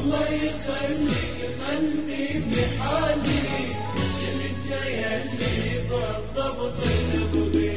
الله يخليك خلني في حالي، انت يلي بالضبط تبغي.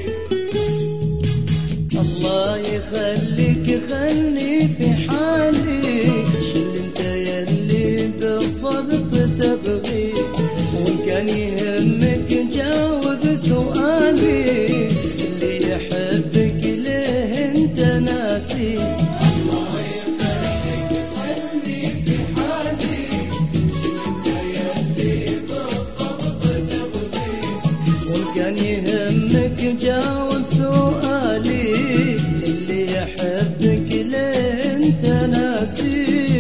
الله يخليك خلني في حالي، شل انت يلي بالضبط تبغي. وان كان يهمك جاوب سؤالي، اللي يحبك ليه انت ناسي؟ الله يخليك خلني في حالي، انت يلي بالضبط تبغي. وان كان يهمك جاوب سؤالي، اللي يحبك ليه انت ناسي؟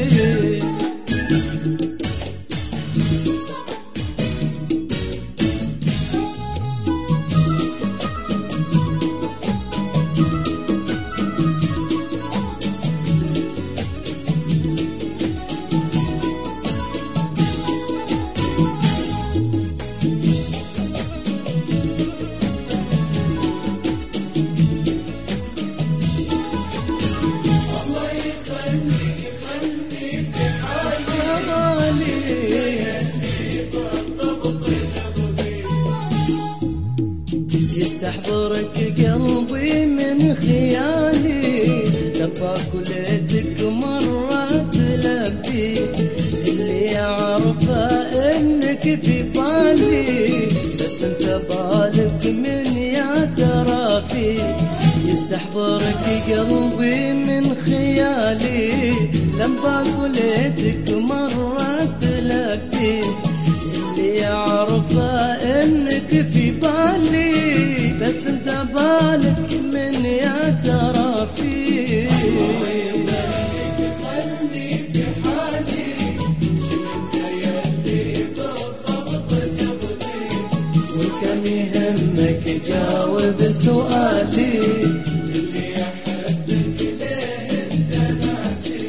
يستحضرك قلبي من خيالي، لبى كليتك مرة تلبي. اللي أعرفه إنك في بالي، بس انت بالك من يا ترى في. يستحضرك قلبي من خيالي، لبى كليتك مرة تلبي. اللي أعرفه إنك في بالي، بس انت بالك من يا ترى فيه. الله يخليك خلني في حالي، انت يلي بالضبط تبغي. وان كان يهمك جاوب سؤالي، اللي يحبك ليه انت ناسي؟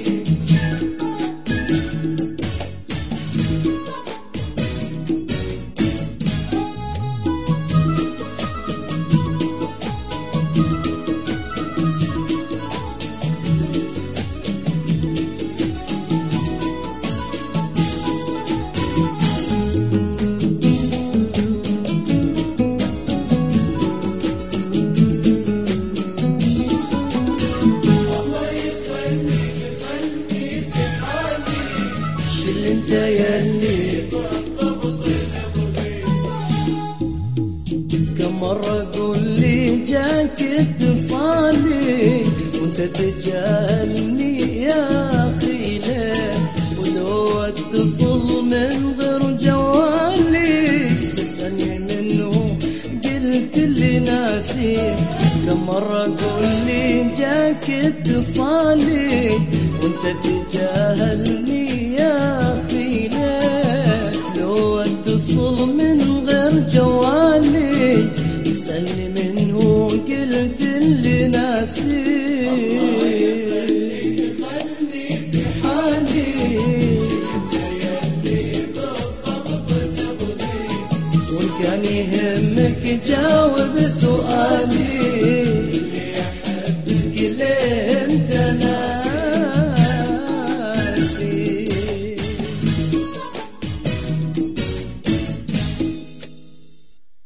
انت يلي بالضبط تبغي. كم مرة قول لي جاك اتصالي، وانت تجاهلني يا اخي ليه؟ ولو اتصل من غير جوالي، تسألني منه قلت لي ناسي. كم مرة قول لي جاك اتصالي، وانت تجاهلني يا اخي ليه؟ لو اتصل من غير جوالي، تسألني منه قلت اللي ناسي. الله يخليك خلني في حالي، انت يلي بالضبط تبغي. وان كان يهمك جاوب سؤالي،